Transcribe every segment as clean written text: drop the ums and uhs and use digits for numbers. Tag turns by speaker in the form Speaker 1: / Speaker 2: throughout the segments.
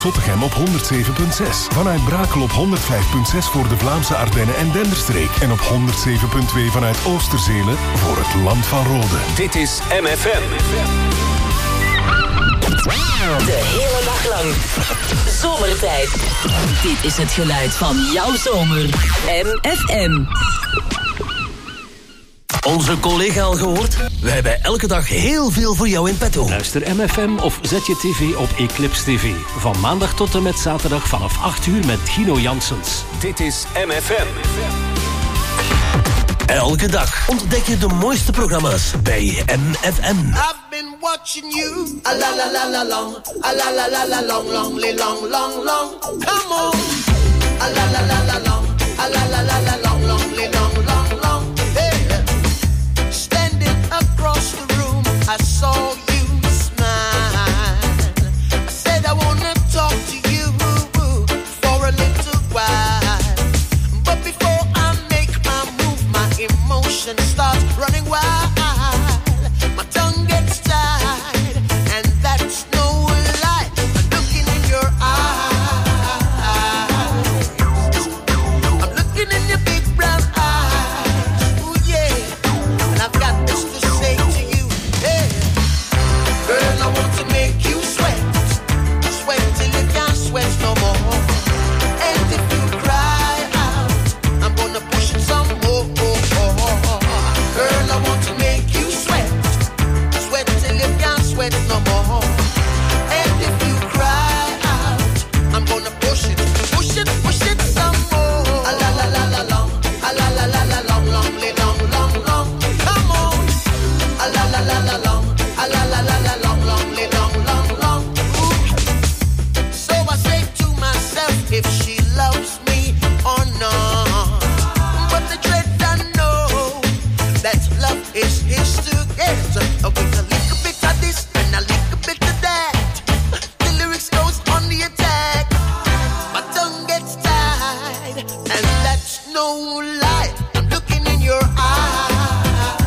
Speaker 1: Tottegem op 107.6. Vanuit Brakel op 105.6 voor de Vlaamse Ardennen en Denderstreek. En op 107.2 vanuit Oosterzelen voor het Land van Rode.
Speaker 2: Dit is MFM.
Speaker 3: De hele dag lang. Zomertijd. Dit is het geluid van jouw zomer. MFM.
Speaker 4: Onze collega al gehoord? We hebben elke dag heel veel voor jou in petto.
Speaker 5: Luister MFM of zet je tv op Eclipse TV. Van maandag tot en met zaterdag vanaf 8 uur met Gino Janssens.
Speaker 2: Dit is MFM.
Speaker 4: Elke dag ontdek je de mooiste programma's bij MFM.
Speaker 6: I've been watching you, a la la la la long, a la la la la long, long, long, long, long. Come on, a la la la la long, a la la la la long, long, long, long, long. Hey, standing across the room, I saw you smile. I said I wanna talk to you for a little while, but before I make my move, my emotions start running wild. My tongue gets tied, and that's no lie. I'm looking in your eyes. I'm looking in your big brown eyes. Ooh, yeah. And I've got this to say to you. Hey, girl, I want to make you sweat. Sweat till you can't sweat no more. And if you cry out, I'm gonna push it some more. Girl, I want to make you sweat. Sweat till you can't sweat no more. And if you cry out, I'm gonna push it some more. A la la la la long, a la la la la long, long, long, long, long. Come on. A la la la la long, a la la la la long, long, long, long, long. Ooh. So I say to myself, if she loves me or not. But the dread I know that love is his to get. With a little bit of this and a little bit of that, the lyrics goes on the attack. My tongue gets tied, and that's no lie. I'm looking in your eyes.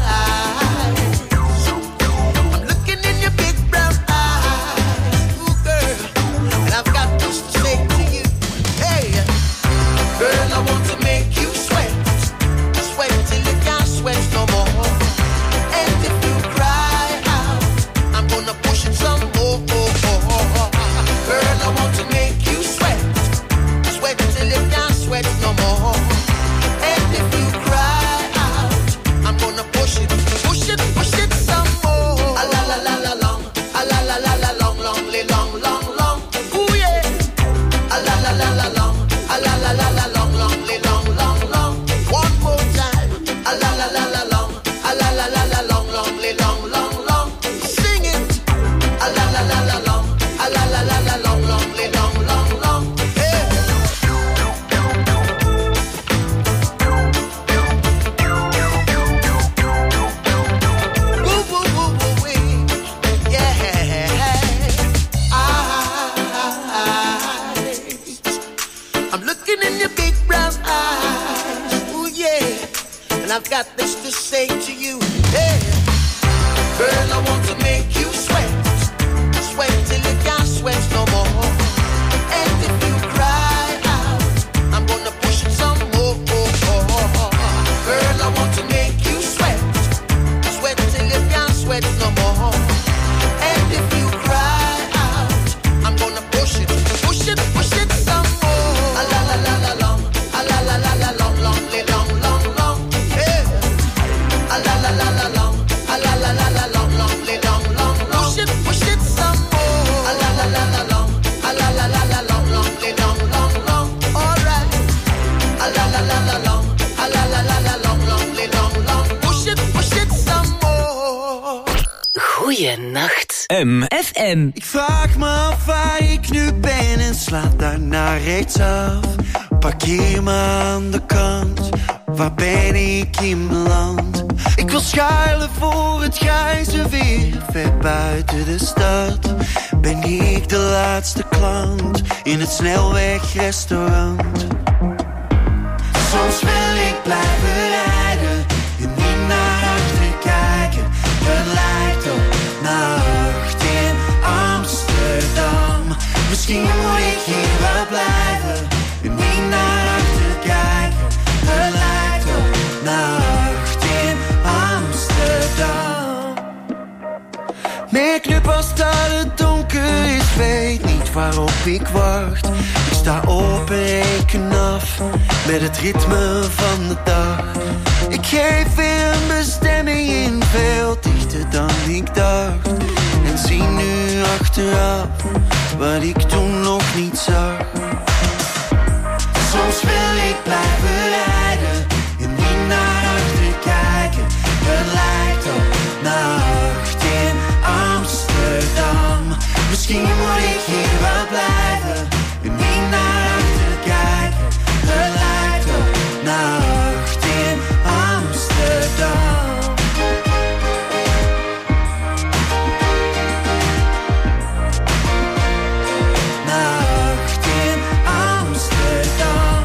Speaker 6: I'm looking in your big brown eyes. Ooh, girl, and I've got this to say to you. Hey, girl, I want to make you sweat. Sweat till you can't sweat no more. And if you cry out, I'm gonna push it some more. Girl, I want to make you sweat. Sweat till you can't sweat no more. And if you cry out, I'm gonna push it some more. A la la la la long, a la la la la long, long, long, long, long. Ooh yeah. A la la la la long, a la la la la long, long, long, long, long. One more time. A la la la la long, a la la la la long, long, long, long, long. Sing it. A la la la la long, a la la la la long, long, long, long, long. Hey. Woo, woo, woo, woo, wee. Yeah. I'm looking in your big brown eyes. Ooh, yeah. And I've got this to say to you. Hey. Girl, I want to make you sweat. Sweat till you can't sweat no more. And if you cry out, I'm gonna push it some more. Girl, I want to make you sweat. Sweat till you can't sweat no more. And if you cry out, I'm gonna push it some more. A la la la la long, a la la la la long, long, long, long, long. Hey. A la la la la long, a la la la la long, long, long, long, long. Push it some more. A la la la la long, a la la la la long, long, long, long, long. All right. A la la la la long, a la la la la long, long, long, long. Push it some more.
Speaker 3: Goeienacht.
Speaker 2: MFM.
Speaker 7: Ik vraag me af waar ik nu ben en sla daarna rechtsaf. Parkeer me aan de kant, waar ben ik in mijn land? Ik wil schuilen voor het grijze weer, ver buiten de stad. Ben ik de laatste klant in het snelwegrestaurant? Soms wil ik blijven rijden en niet naar achter kijken. Het lijkt op nacht in Amsterdam. Misschien moet ik hier wel blijven en niet naar achter kijken. Het lijkt op nacht in Amsterdam. Meer knip als dat het donker is, weet niet waarop ik wacht. Ik sta op en reken af met het ritme van de dag. Ik geef weer een bestemming in, veel dichter dan ik dacht. En zie nu achteraf wat ik toen nog niet zag. Soms wil ik blijven rijden en niet naar achter kijken. Het lijkt op nacht in Amsterdam. Misschien moet ik hier wel blijven en niet naar achter kijken. Het lijkt op nacht in Amsterdam. Nacht in Amsterdam.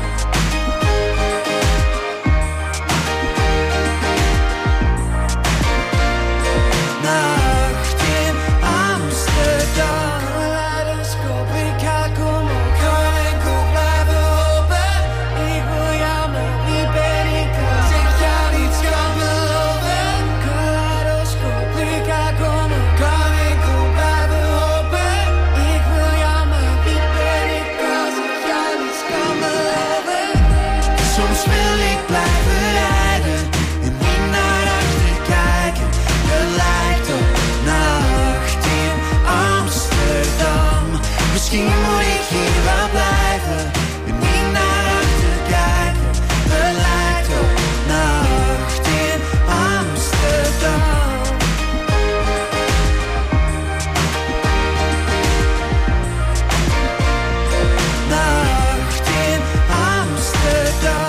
Speaker 7: Nacht in Amsterdam. Kaleidoscoop, ik ga komen. Kan ik ook blijven hopen? Ik wil jou, maar wie ben ik als ik jou niet kan beloven? Kaleidoscoop, ik ga komen. Kan ik ook blijven hopen? Ik wil jou, maar wie ben ik als ik jou niet kan beloven? Soms wil ik blijven rijden en niet naar achter kijken. Het lijkt op nacht in Amsterdam. Misschien moet ik hier wel blijven en niet naar achter kijken. Het lijkt op nacht in Amsterdam. Nacht in Amsterdam.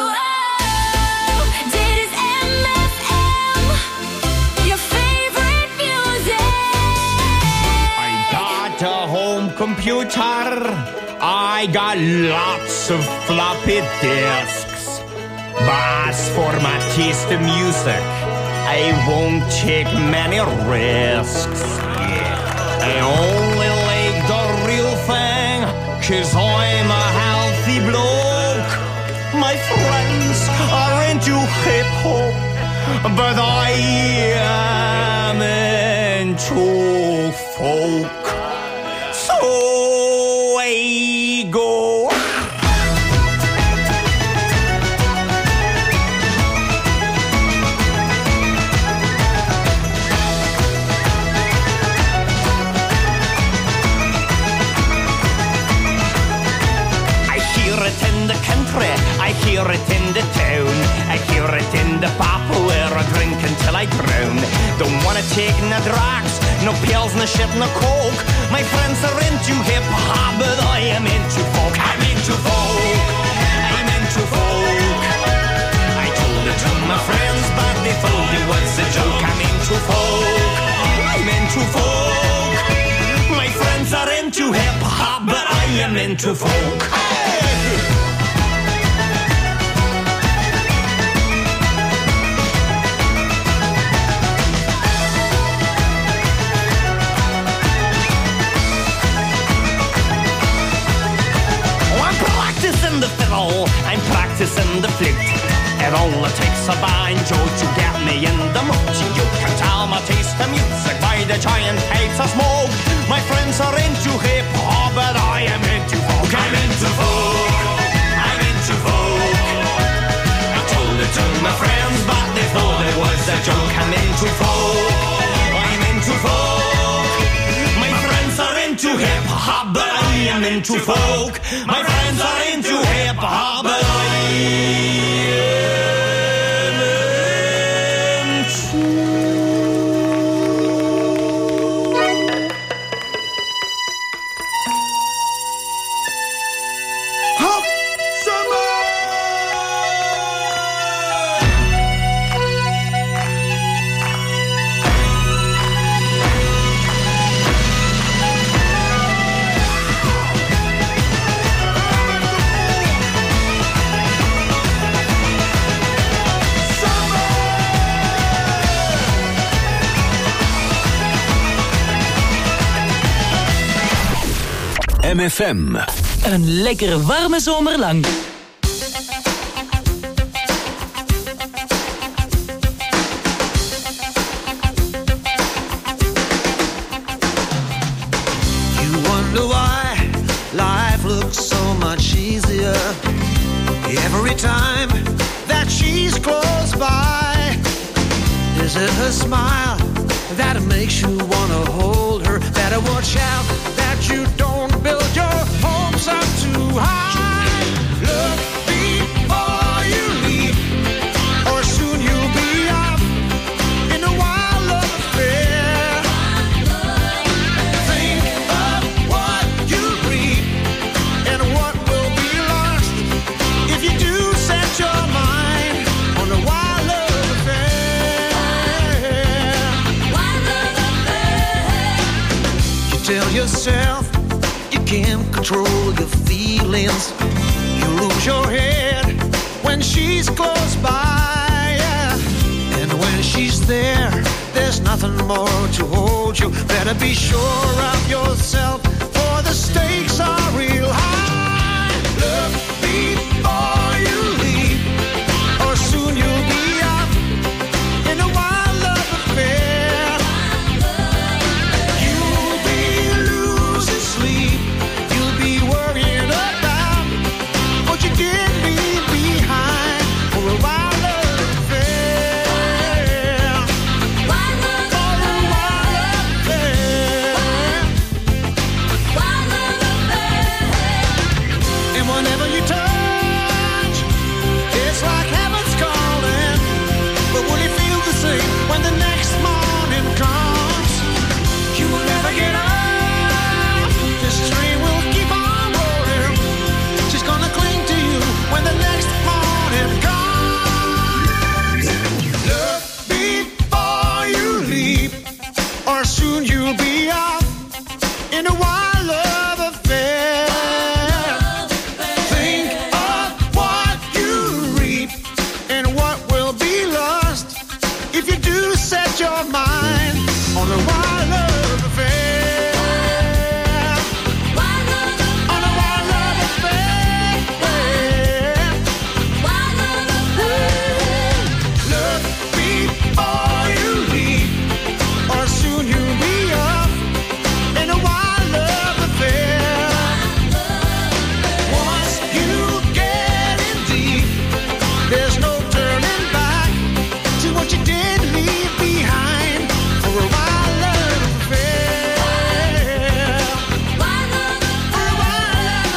Speaker 8: Dit is MFM, your favorite music.
Speaker 9: I got a home computer. I got lots of floppy disks. But as for my taste in music, I won't take many risks. I only like the real thing, 'cause I'm a healthy bloke. My friends are into hip-hop, but I am into folk. So I go. I hear it in the country, I hear it in the town, I hear it in the pub where I drink until I drown. Don't wanna take no drugs, no pills, no shit, no coke. My friends are into hip-hop, but I am into folk. I'm into folk, I'm into folk. I told it to my friends, but they thought it was a joke. I'm into folk, I'm into folk. My friends are into hip-hop, but I am into folk. The fiddle, I'm practicing the flute. It only takes a banjo to get me in the mood. You can tell my taste of music by the giant pipes of smoke. My friends are into hip-hop, but I am into folk. I'm into folk, I'm into folk. I told it to my friends, but they thought it was a joke. I'm into folk, I'm into folk. My friends are into hip-hop, but I am into folk. My friends are into hip-hop, but I am
Speaker 2: MFM.
Speaker 3: Een lekkere warme zomer lang.
Speaker 7: You wonder why life looks so much easier every time that she's close by. Is it her smile that makes you wanna hold her? Better watch out that you don't build your hopes up too high. Look before you leave, or soon you'll be up in a wild love affair. Think of what you reap and what will be lost if you do set your mind on a wild love affair. You tell yourself you can't control your feelings. You lose your head when she's close by, yeah. And when she's there, there's nothing more to hold you. Better be sure of yourself, for the stakes are real high. Look before you leave, or soon you'll be up in a wild love affair. You'll be losing sleep, you'll be worrying about what you did leave behind for a wild love affair. For a wild affair. And whenever you touch, it's like heaven's calling. But will you feel the same when the next morning comes? You will never get up, this train will keep on rolling. She's gonna cling to you when the next morning comes. Look before you leave, or soon you'll be up in a wild love affair. Think of what you reap and what will be lost if you do set your mind on a wild love affair. On a wild love affair. Look before you leave, or soon you'll be up in a wild love affair. Once you get in deep, there's no turning back to what you did leave behind for a wild love affair. For a wild love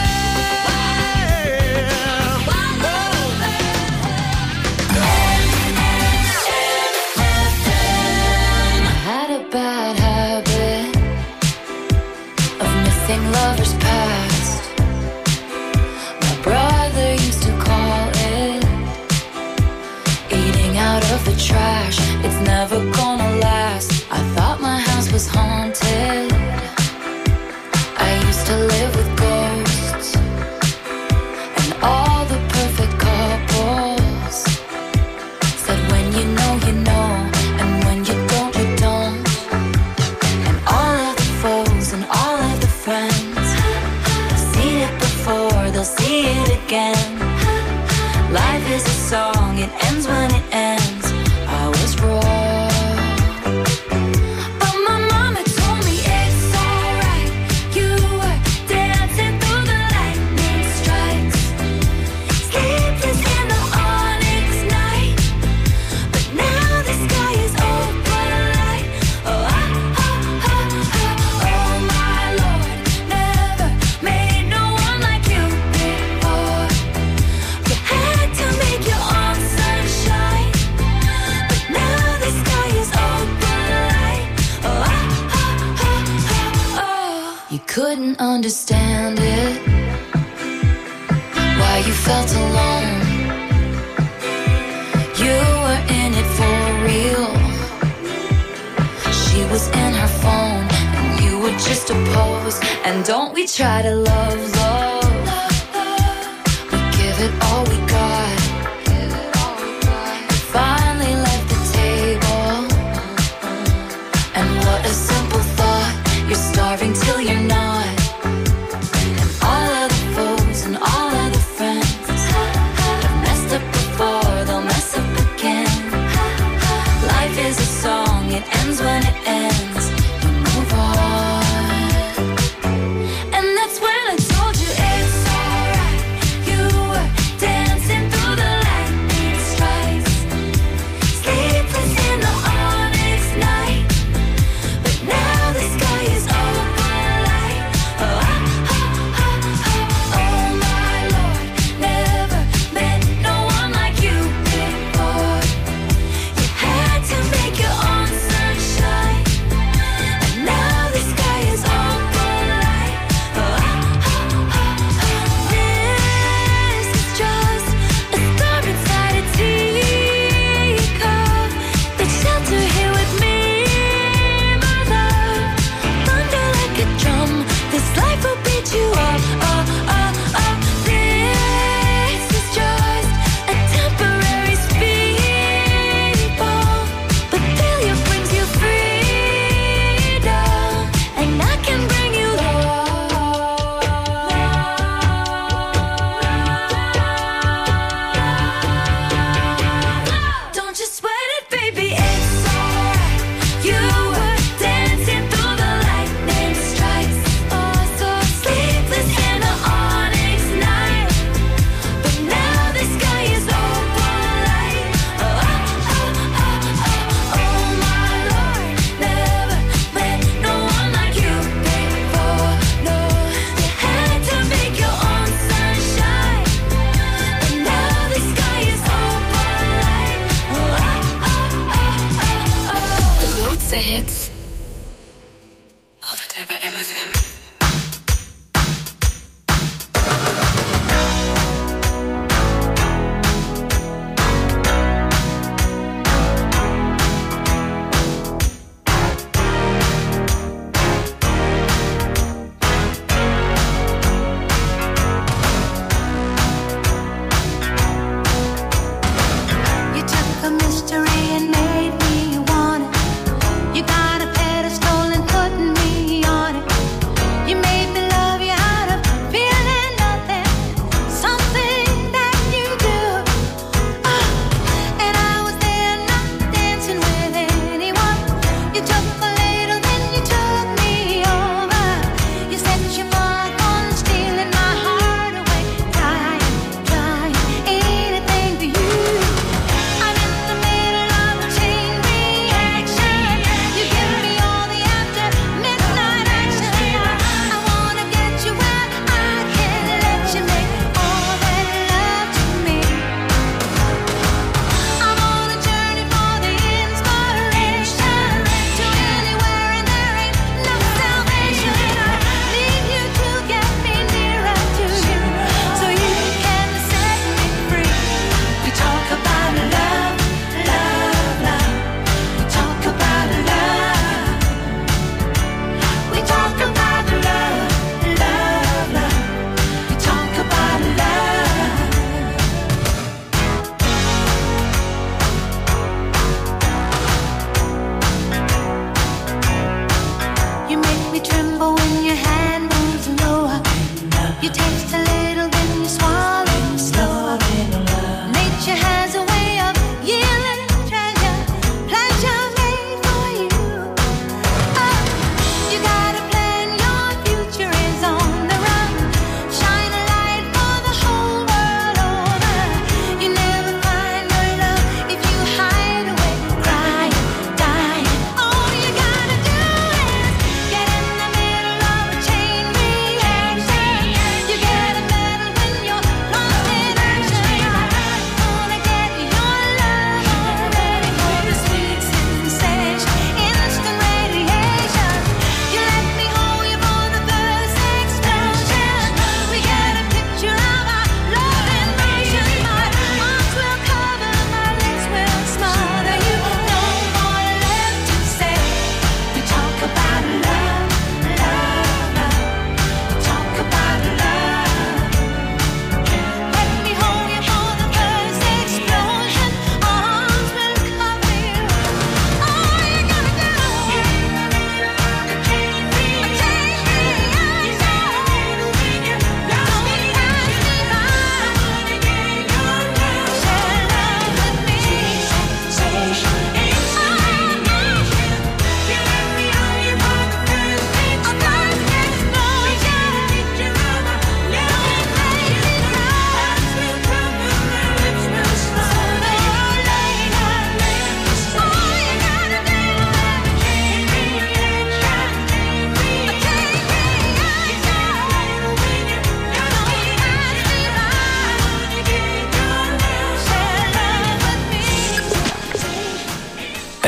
Speaker 8: Had a bad habit of missing lovers past. My brother used to call it eating out of the trash. It's never gonna last. I thought my house was haunted. I used to live with ghosts and all the perfect couples said when you know, and when you don't, you don't. And all of the foes and all of the friends have seen it before, they'll see it again. Life is a song, it ends when it ends. I was wrong, but my mama told me it's alright. You were dancing through the lightning strikes, sleepless in the onyx night. But now the sky is open light. Oh, oh my Lord, never made no one like you before. You had to make your own sunshine, but now the sky is open light. Oh, you couldn't understand it, why you felt alone. You were in it for real. She was in her phone and you were just a pose. And don't we try to love, we give it all we got. Finally left the table, and what a simple thought. You're starving till you're not.
Speaker 10: Get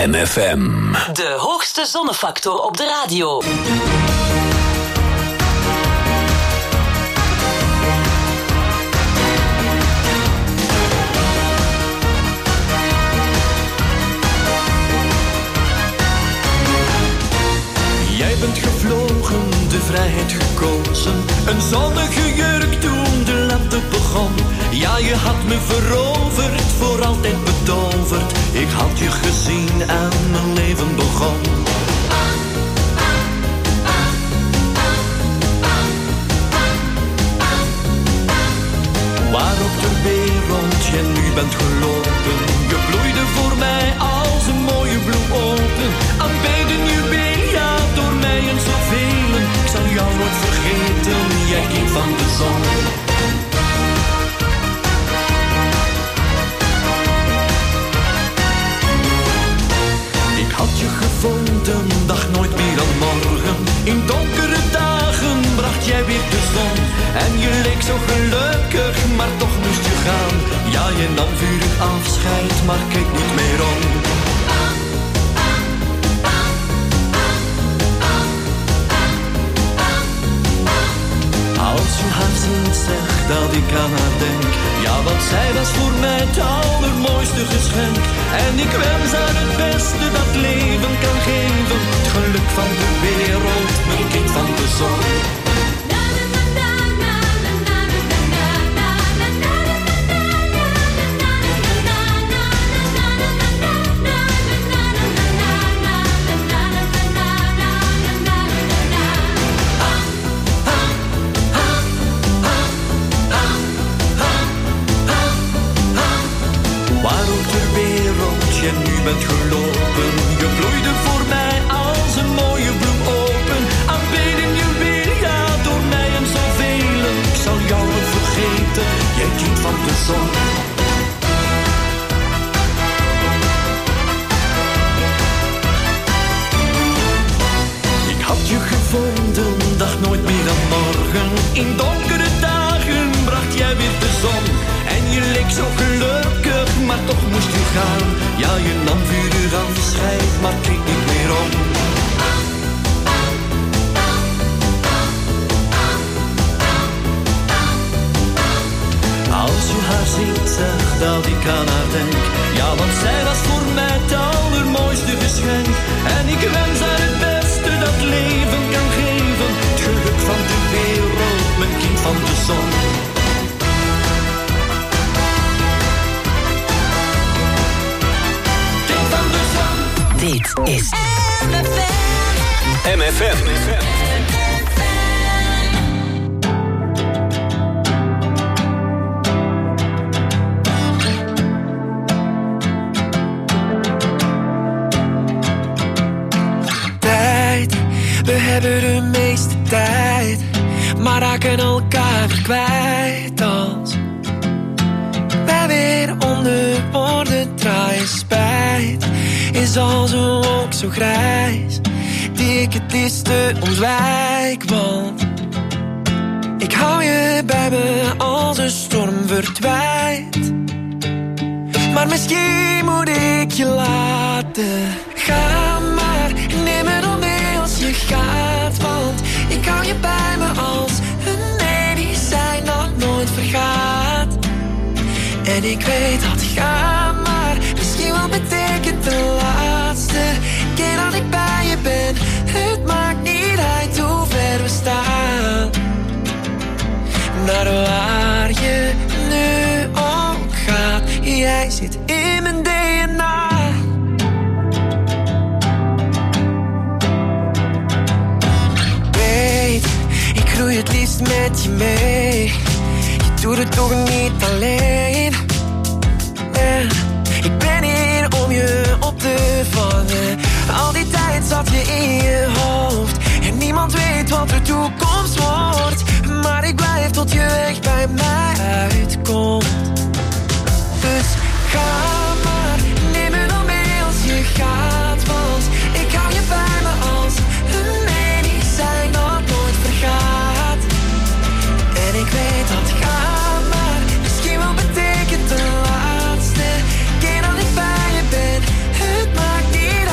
Speaker 2: MFM.
Speaker 3: De hoogste zonnefactor op de radio.
Speaker 7: Jij bent gevlogen, de vrijheid gekozen. Een zonnige jurk toen de lente begon. Ja, je had me veroverd, voor altijd betoverd. Ik had je gezien en mijn leven begon. Waar ook ter wereld je nu bent gelopen. Je bloeide voor mij als een mooie bloem open. Aanbeden juweel, ja, door mij en zoveel. Ik zal jou nooit vergeten, jij kind van de zon. Ik had je gevonden, dacht nooit meer aan morgen. In donkere dagen bracht jij weer de zon. En je leek zo gelukkig, maar toch moest je gaan. Ja, je nam vurig afscheid, maar keek niet meer om. Als je haar ziet, zeg dat ik aan haar denk. Ja, want zij was voor mij het allermooiste geschenk. En ik wens haar het beste dat leven kan geven. Het geluk van de wereld, mijn kind van de zon. Je nu bent gelopen, je bloeide voor mij als een mooie bloem open. Aanbeden juweel, ja, door mij en zoveel. Ik zal jou nooit vergeten, jij kind van de zon. Ik had je gevonden, dacht nooit meer aan morgen. In donkere dagen bracht jij weer de zon. En je leek zo gelukkig, maar toch moest je gaan. Ja, je nam vurig afscheid, maar keek niet meer om. Als je haar ziet, zeg dat ik aan haar denk. Ja, want zij was voor mij het allermooiste geschenk. En ik wens haar het beste dat leven kan geven. Het geluk van de wereld, mijn kind van de zon.
Speaker 3: Dit is
Speaker 2: MFM.
Speaker 10: Tijd, we hebben de meeste tijd, maar raken elkaar kwijt als wij weer onder woorden draaien. Spijt is als een wolk zo grijs, die ik het liefste ontwijk. Want ik hou je bij me als een storm verdwijnt. Maar misschien moet ik je laten gaan. Maar neem me dan mee als je gaat. Want ik hou je bij me als een medicijn dat nooit vergaat. En ik weet dat gaan, maar misschien wel betekent de laatste keer dat ik bij je ben. Het maakt niet uit hoe ver we staan, naar waar je nu ook gaat. Jij zit in mijn DNA. Weet, ik groei het liefst met je mee. Je doet het toch niet alleen. Ik ben hier om je op te vangen. Al die tijd zat je in je hoofd. En niemand weet wat de toekomst wordt. Maar ik blijf tot je weg bij mij uitkomt. Dus ga maar, neem me dan mee als je gaat. Want ik hou je bij me als een medicijn dat nooit vergaat. En ik weet dat gaan, maar misschien wel betekent de laatste keer dat ik bij je ben. Het maakt niet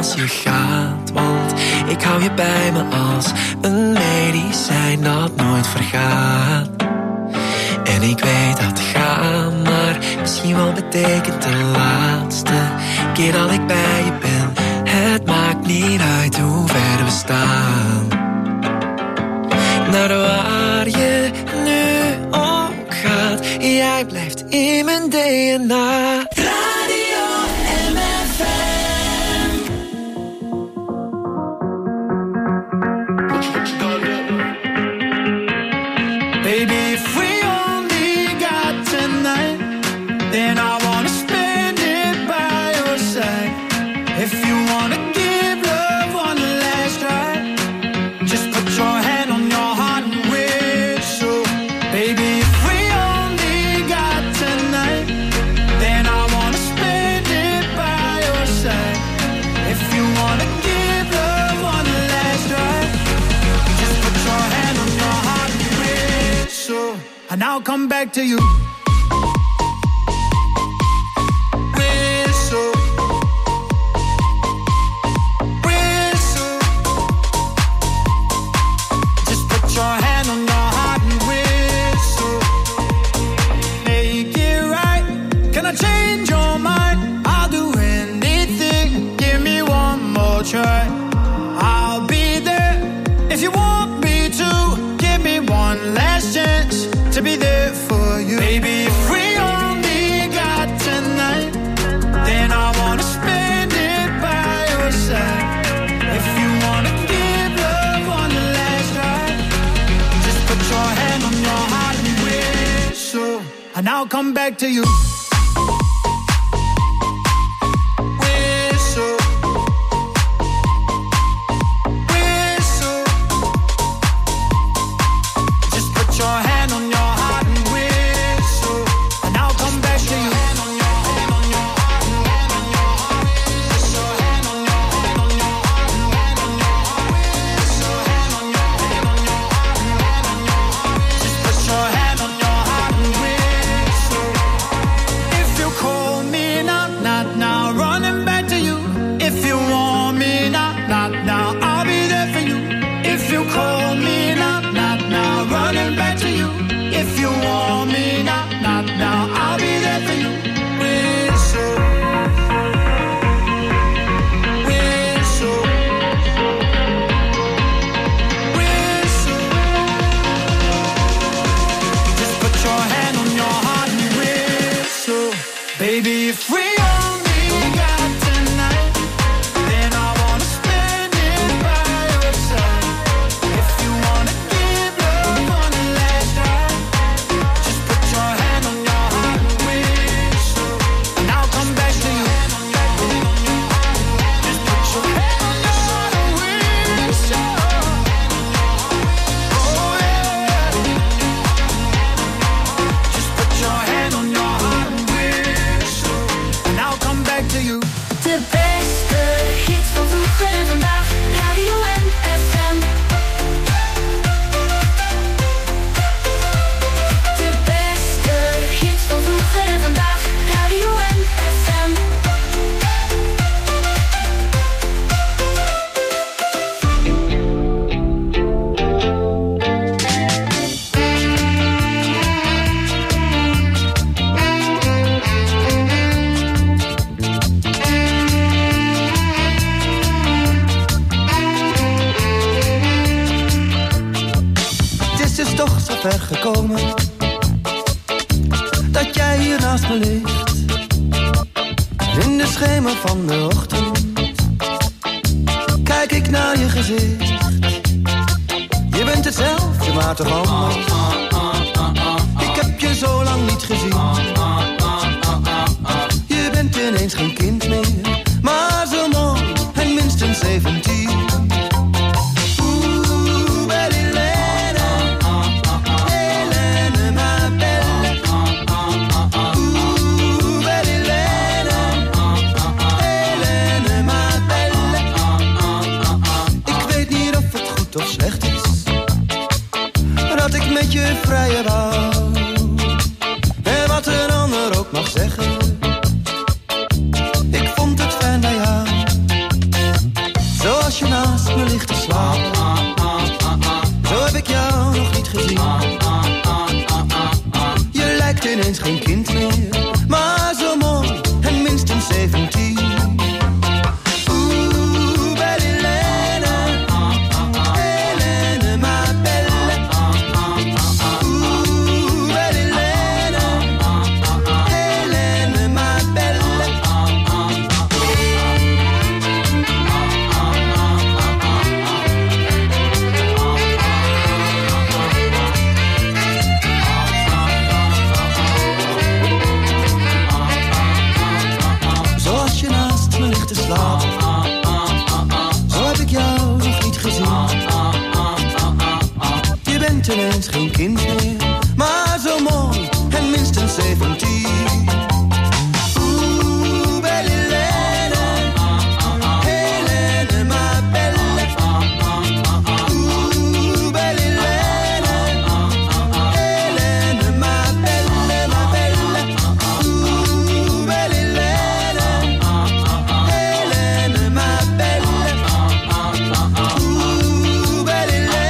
Speaker 10: als je gaat. Want ik hou je bij me als een medicijn dat nooit vergaat. En ik weet dat gaan, maar misschien wel betekent de laatste keer dat ik bij je ben. Het maakt niet uit hoe ver we staan. Naar waar je nu ook gaat, jij blijft in mijn DNA. Radio MFM.
Speaker 7: Baby, if we only got tonight, then I wanna spend it by your side. If you wanna give love one last try, just put your hand on your heart and whistle. Baby, if we only got tonight, then I wanna spend it by your side. If you wanna give love one last try, just put your hand on your heart and whistle. And I'll come back to you. I'll be there if you want me to. Give me one last chance to be there for you. Baby, if we only got tonight, then I wanna spend it by your side. If you wanna give love one last try, just put your hand on your heart and whistle, and I'll come back to you.
Speaker 11: Dat jij hier naast me ligt, in de schemer van de ochtend. Kijk ik naar je gezicht, je bent hetzelfde, maar toch anders. Ik heb je zo lang niet gezien. Je bent ineens geen kind meer, maar zo mooi en minstens 17. Of slecht is dat ik met je vrije wou. En wat een ander ook mag zeggen, ik vond het fijn bij jou. ligt te slapen. Zo heb ik jou nog niet gezien. Je lijkt ineens geen kind meer, maar zo mooi en minstens 17. Ineens geen kind meer, maar zo mooi en minstens 17. Oeh, belle Helene, Helene, ma belle. Oeh, belle Helene, Helene, ma belle, ma belle. Oeh, belle Helene, Helene, ma belle. Oeh, belle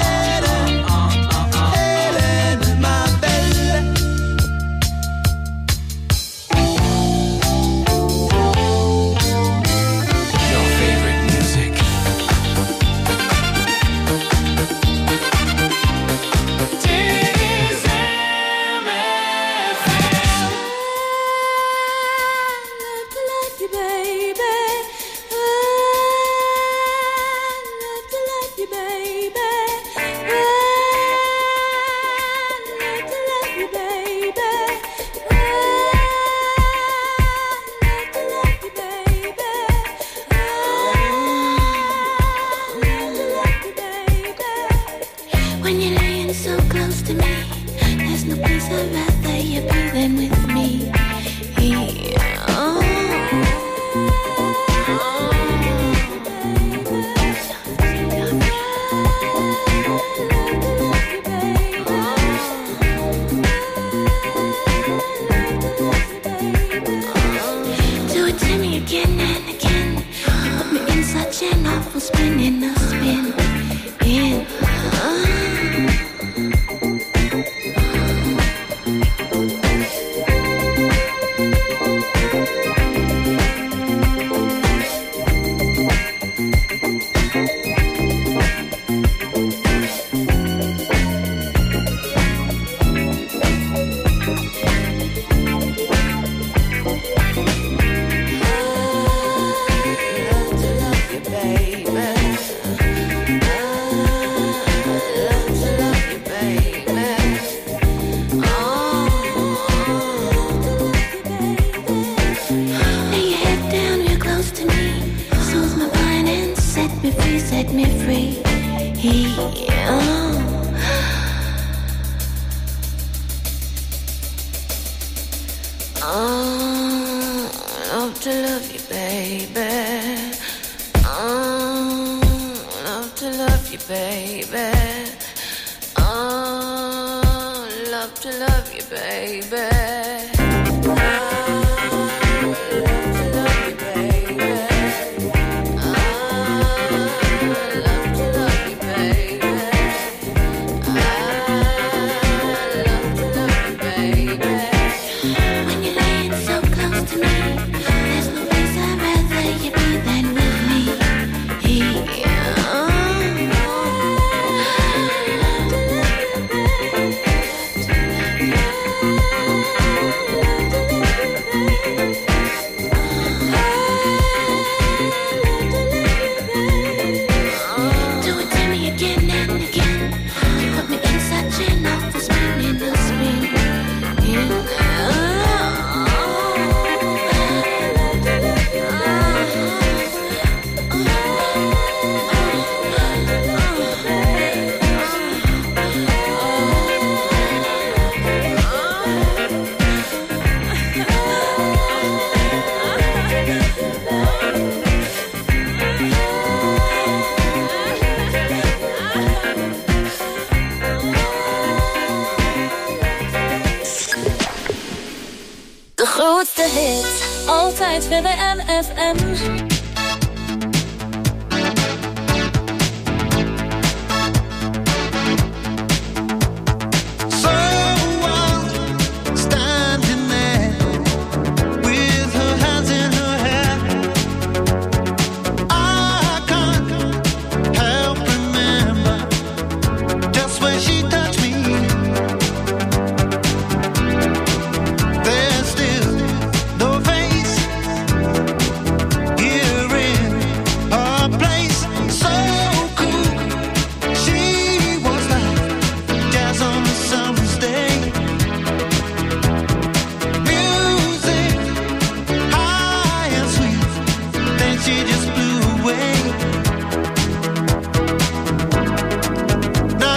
Speaker 8: grootste hits, altijd verder NFM.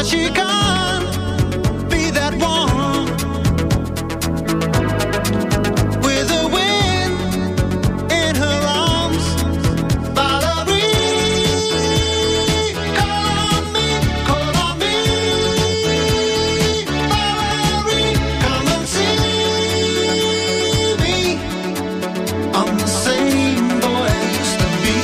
Speaker 7: she can't be that one. With the wind in her arms, Valerie, call on me, Valerie, come and see me. I'm the same boy I used to be.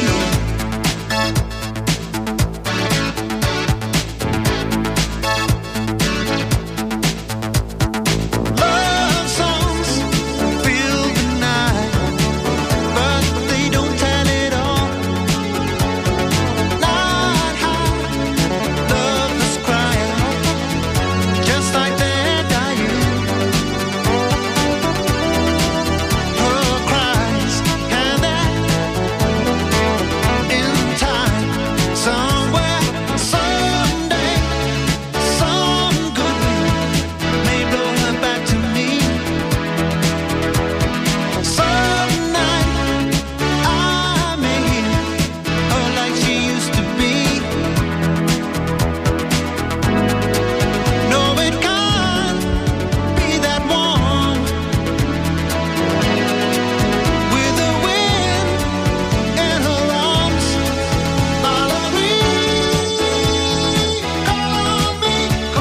Speaker 7: Love songs fill the night, but they don't tell it all. Not how love is crying, just like that dying. Her cries and that in time, somewhere, someday, some good wind may blow her back to me. Some night I may hear her like she used to be. No, it can't be that one. With the wind in her arms, Valerie, call on me,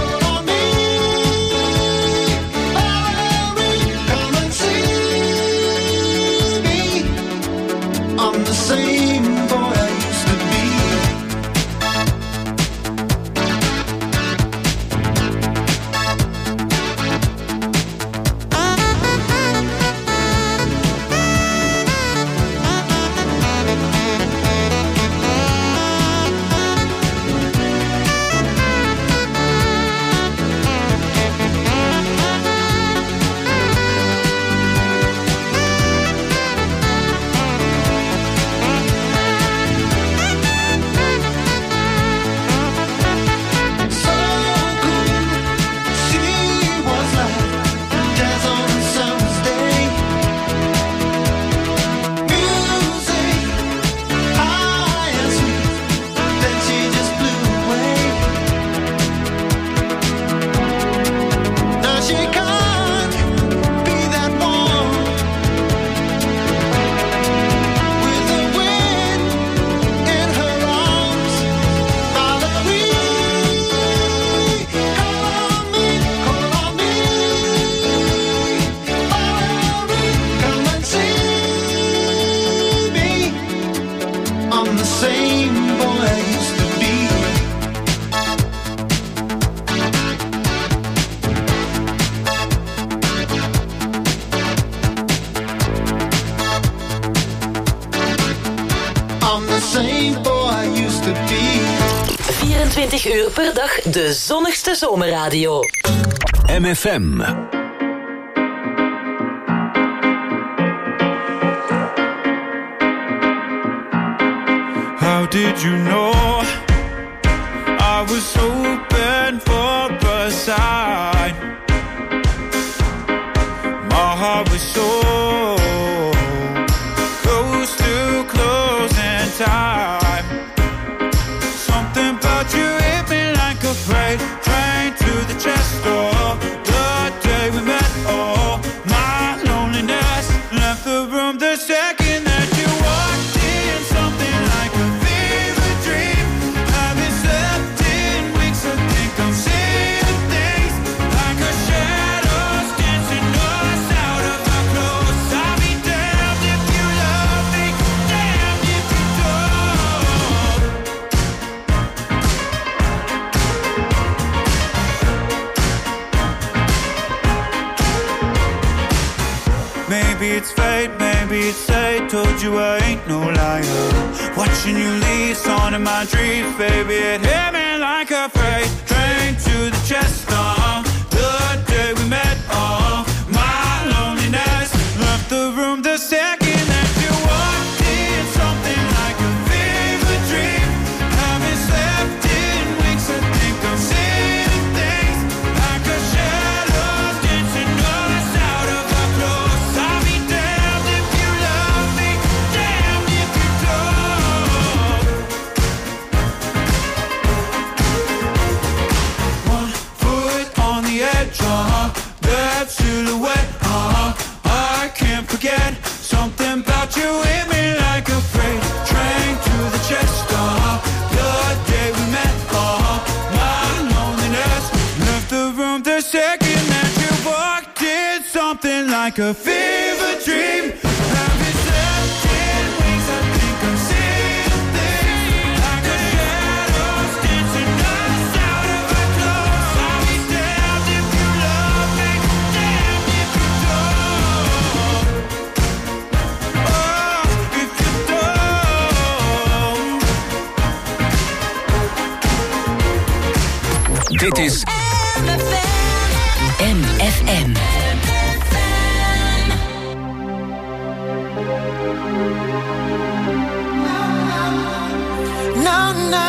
Speaker 7: Valerie, come and see me. I'm the same boy I used to be. So good, she was like jazz on a summer's day. Music high and sweet, then she just blew away. Now she can't be that one. With the wind in her arms, Valerie, call on me, Valerie, come and see me. I'm the same boy I used to be.
Speaker 3: 24 uur per dag de zonnigste zomerradio.
Speaker 2: MFM.
Speaker 12: How did you know I was open for a sign? My heart was so close to closing time. Something about you hit me like a freight train to the chest door. The day we met, oh, my loneliness left the room the second that you walked in. Something like a fever dream. Haven't slept in weeks. I think I'm seeing things like a shadows dancing us out of our clothes. I'll be damned if you love me, damned if you don't. Maybe it's fate, maybe it's fate. Told you I ain't no liar. Watching you leave, on in my dreams, baby. It hit me like a freight train to the chest. The day we met, oh, my loneliness left the room the second that you walked in. Something like a fever dream. Haven't slept in weeks. I think I'm seeing things like a shadow dancing us out of our clothes. I'll be damned if you love me, damned if you don't. second that you walked in, something like a fever dream. I've been slept in wings, I think I'm seeing things like a shadows dancing us out of our clothes. I'll be damned if you love me, damned if you don't. Oh, if you don't.
Speaker 2: Dit is
Speaker 3: MFM.
Speaker 6: No, no.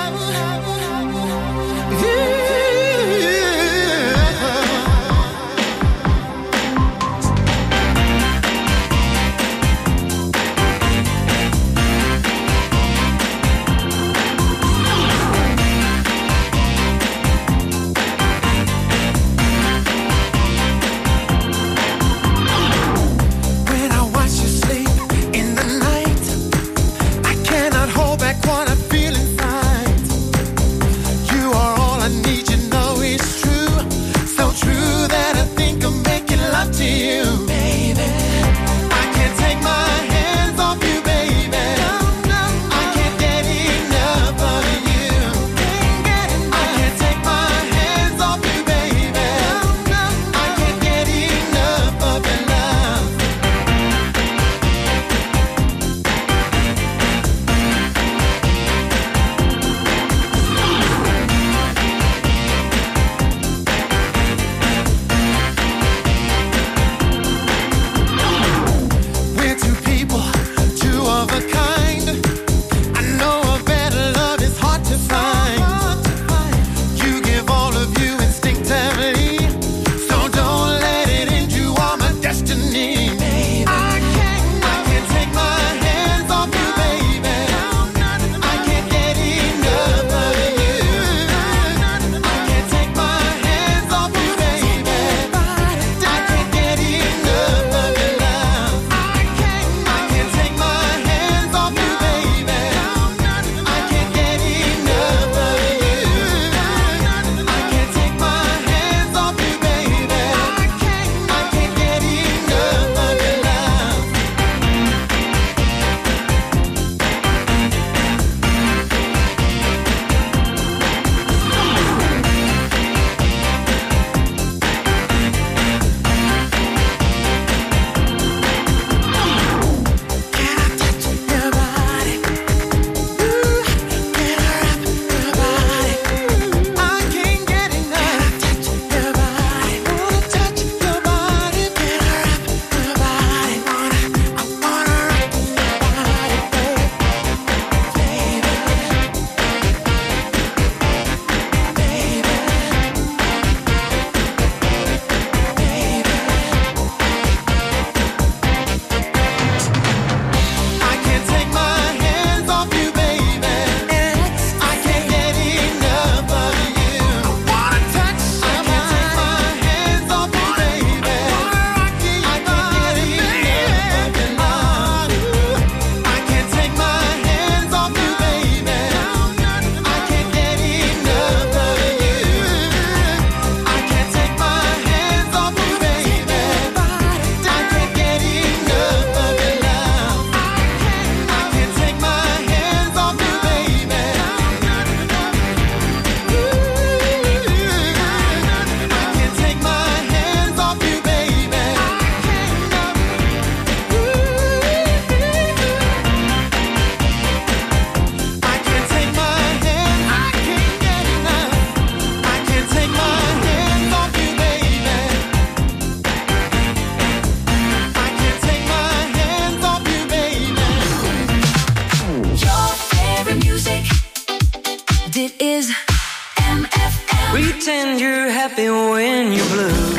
Speaker 10: Pretend you're happy when you're blue.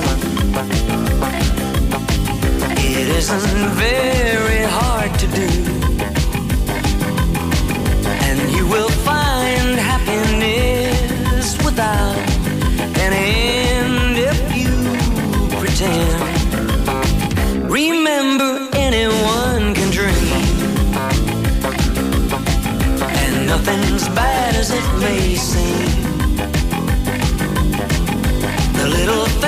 Speaker 10: It isn't very hard to do, and you will find happiness without an end if you pretend. Remember, anyone can dream, and nothing's bad as it may seem. The little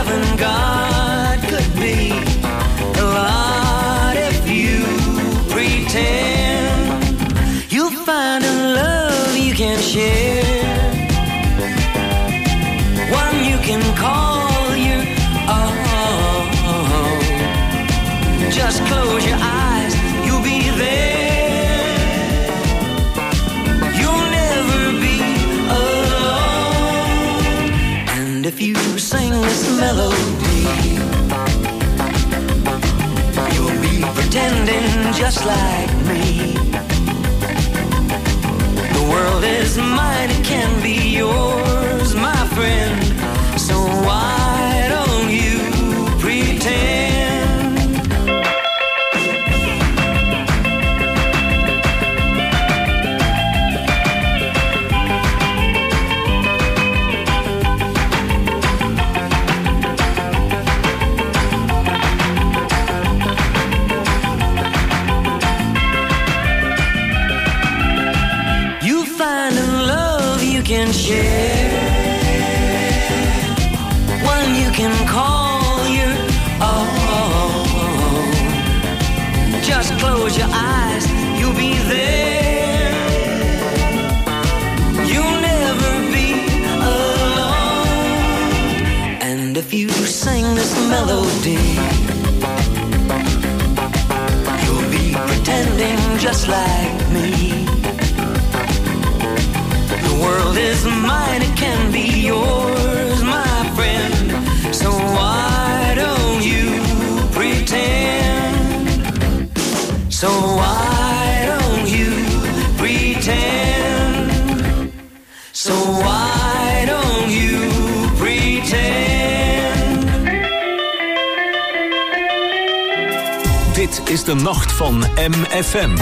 Speaker 10: than God could be. A lot if you pretend. You'll find a love you can share, one you can call your own. Just close your eyes, you'll be there. You'll never be alone. And if you sing this melody, you'll be pretending just like me. The world is mine, it can be yours, my friend. So why don't you pretend? Can share, one you can call your own. Just close your eyes, you'll be there. You'll never be alone. And if you sing this melody, you'll be pretending just like me. The world is mine, it can be yours, my friend. So why don't you pretend? So why don't you pretend? So why don't you pretend?
Speaker 2: Dit is de nacht van MFM.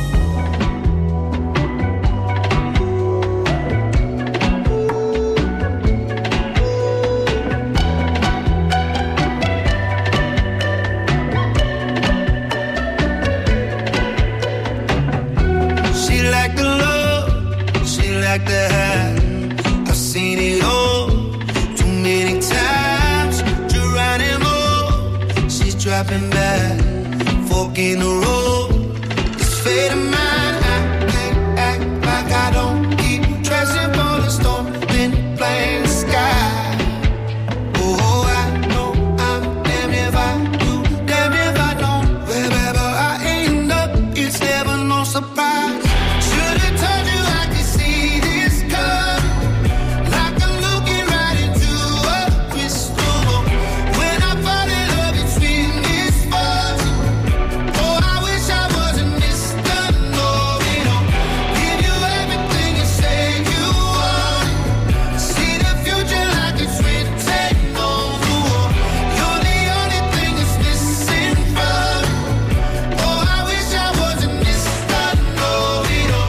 Speaker 6: I've seen it all too many times. Geronimo, she's dropping back, fork in the road. This fate of mine, I can't act like I don't keep dressing for the storm, then playing the sky. Oh, I know I'm damn if I do, damn if I don't. Wherever I end up, it's never no surprise. Should've told you I could see this coming, like I'm looking right into a crystal ball. When I fall in love, it's been this fortune. Oh, I wish I wasn't Mr. Know-it-all. Give you everything you say you want. See the future like it's written on the wall. You're the only thing that's missing from me. Oh, I wish I wasn't Mr. Know-it-all.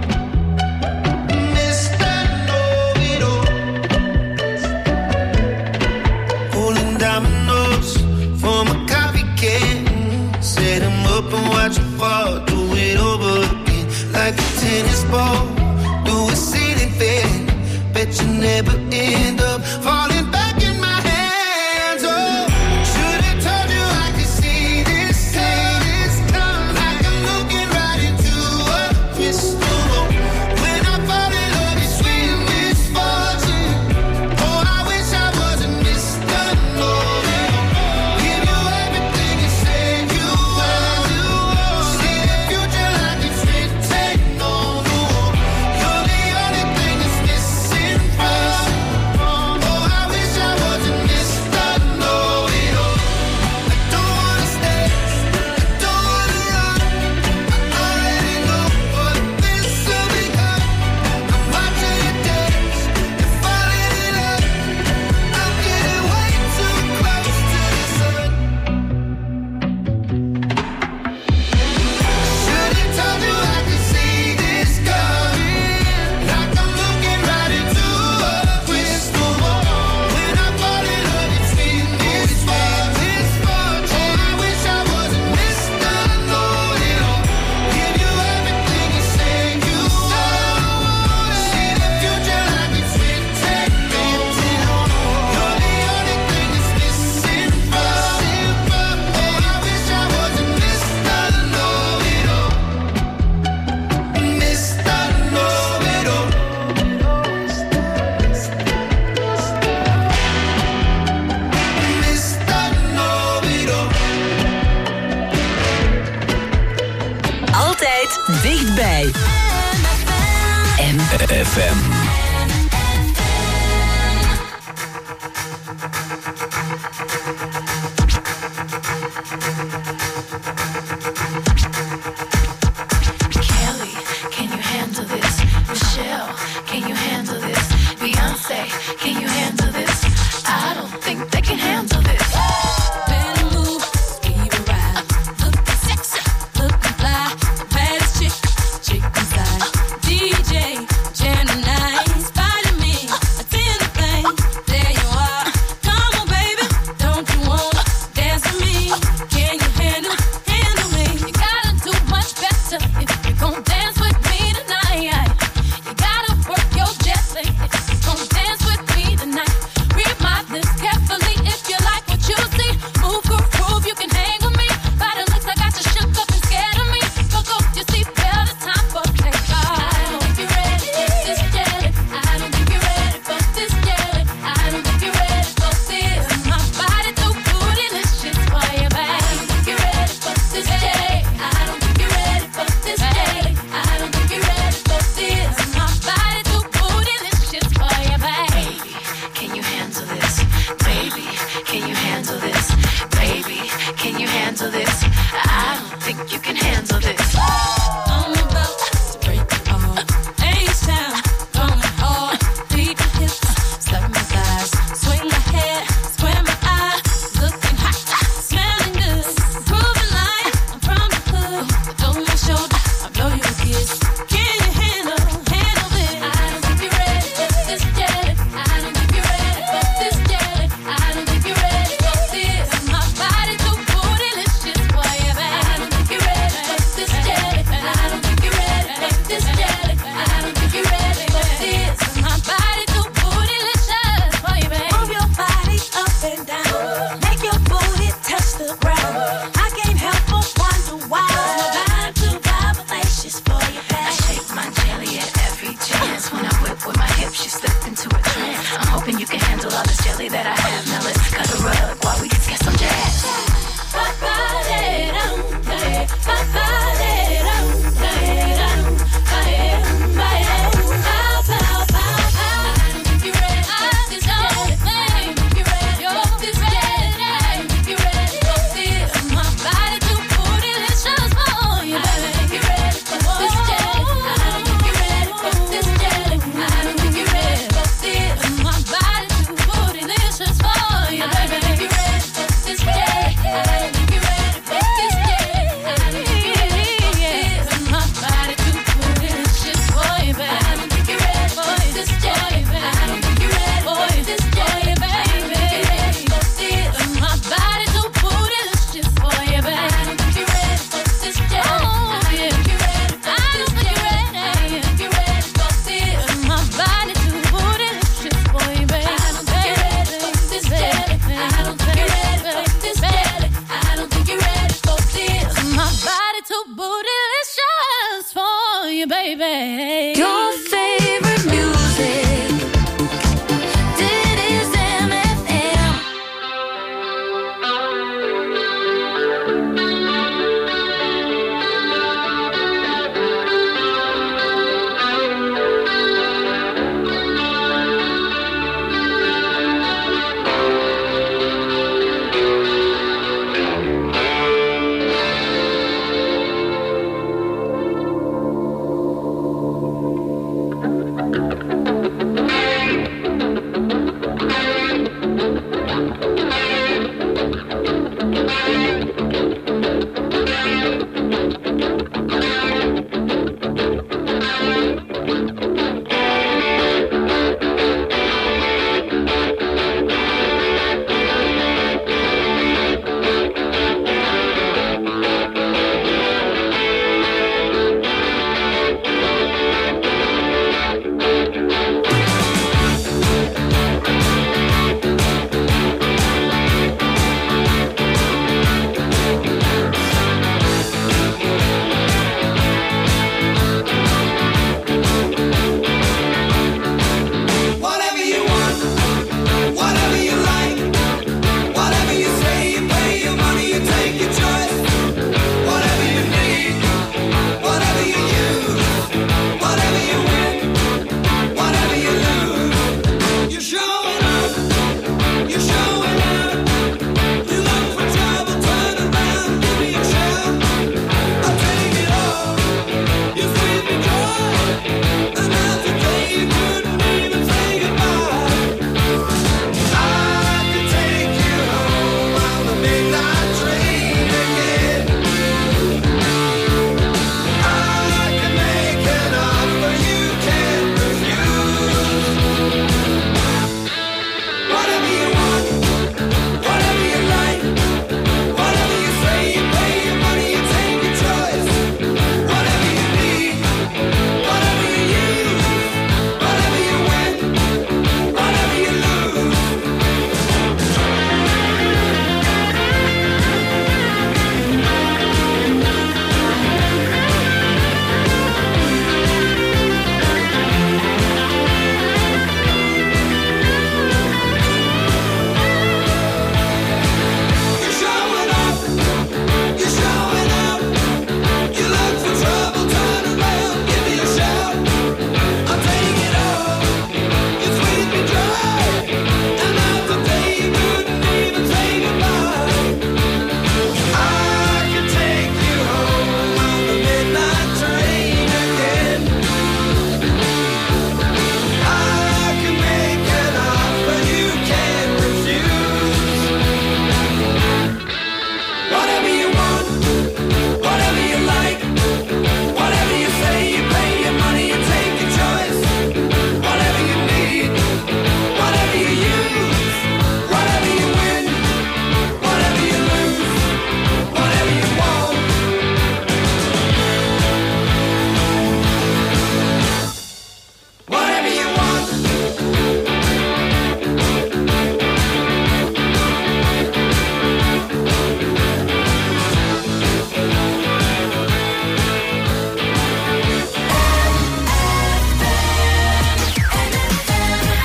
Speaker 6: Mr. Know-it-all. Rolling dominoes from a coffee can. Set 'em up and watch 'em fall. Do it over again like a tennis ball. Do a ceiling fan. Bet you never end up falling back in my hands. Oh, should've told you I could see this coming, like I'm looking right into a crystal ball. When I fall in love, it's sweet misfortune. Oh, I wish I wasn't Mr. Know-it-all. Give you everything you say you want. See the future like it's written on the wall. You're the only thing that's missing from me. Oh, I
Speaker 2: FM.
Speaker 8: Kelly, can you handle this? Michelle, can you handle this? Beyonce, can you handle this? I don't think they can handle this. Better move, speed around. Looking sexy, looking fly. The baddest chick inside. DJ, Gemini, spotted me. Attend the plane, there you are. Come on, baby, don't you wanna dance with me? Can you handle me? You gotta do much better if you're gonna dance with me tonight. You gotta work your jelly if you're gonna dance with me tonight. Read my lips carefully if you like what you see. Move, groove, you can hang with me. By the looks, I got you shook up and scared of me. Buckle your seatbelt, it's time for takeoff. I don't think you're ready for this jelly. I don't think you're ready for this jelly. I don't think you're ready for this. My body too bootylicious for you, babe. I don't think you're ready for this jelly. I don't think you're ready for this jelly. I don't think you're ready for this. My body too bootylicious for you, babe. Can you handle this? Baby, can you handle this? Baby, can you handle this? I don't think you can handle this. I'm about to break it all. H-Town, going hard. Beat my hips, step my thighs. Swing my head, square my eyes. Looking hot, smelling good. Proving like I'm from the hood. Over my shoulder, I blow you a kiss. Can you handle this? I don't think you're ready for this jelly. I don't think you're ready for this jelly. I don't think you're ready for this. My body too bootylicious for you, babe. I don't think you're ready for this jelly. I don't think you're ready for this jelly. I don't think you're ready for this. My body too bootylicious for you, babe. Move your body up and down. Make your booty touch the ground. I can't help but wonder why. My vibe too vibracious for you, babe. I shake my jelly at every chance. When I whip with my hips, you slip into a trance. I'm hoping you can handle all this jelly that I have. Now let's cut a rug while we get some jazz. I don't